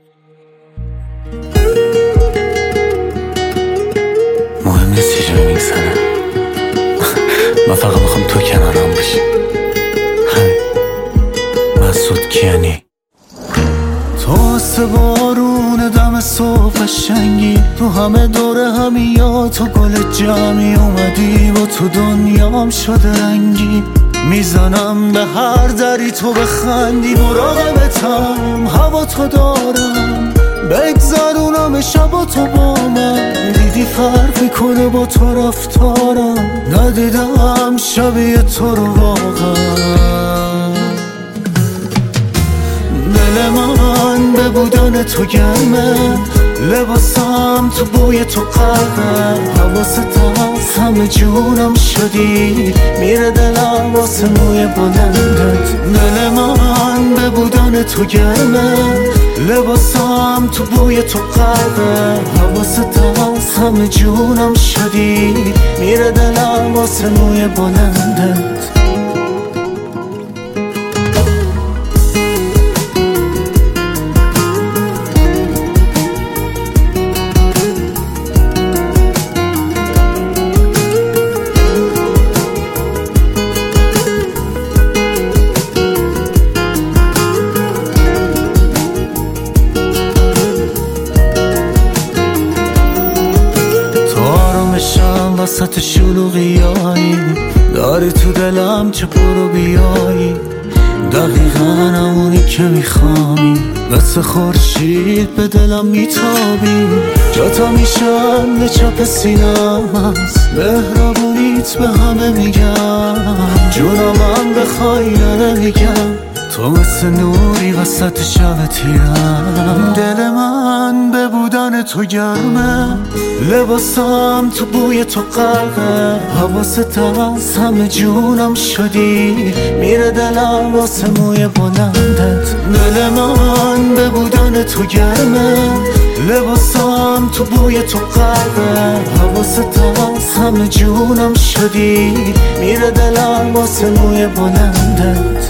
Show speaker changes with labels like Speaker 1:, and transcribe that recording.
Speaker 1: مهم نیست چه جایی میگذره، من فقط میخوام تو کنارم باشی. همین. مسعود کیانی. تو واسه بارون دم صبح قشنگی، تو همه دوره همین یا تو گل جمعی اومدی و تو دنیام شده رنگی. میزنم به هر دری تو بخندی، مراقبتم هوا تو دارم، بگذرونم شب و تو با من. دیدی فرق میکنه با تو رفتارم، ندیدم شبیه تو رو واقعا. دل من به بودن تو گرمه، لباسم تو بوی تو قربه، حواست هست همه جونم شدی، میره دلم واسه موی بلندت. دل من به بودن تو گرمه، لباسم تو بوی تو قربه، حواست هست همه جونم شدی، میره دلم واسه موی بلندت. وسط شلوغیایی داری تو دلم چه برو بیایی، دقیقا همونی که میخوایی، مثل خورشید به دلم میتابی. جاتا میشم به چپ سینم هست، مهربونیت به همه میگم، جونم بخوای نمیگم، تو مثل نوری وسط شب تیرم. دل من به بودن تو گرمه، لباسم تو بوی تو غرقه، حواست هست همه جونم شدی، میره دلم واسه موی بلندت. دل من به بودن تو گرمه، لباسم تو بوی تو غرقه، حواست هست همه جونم شدی، میره دلم واسه موی بلندت.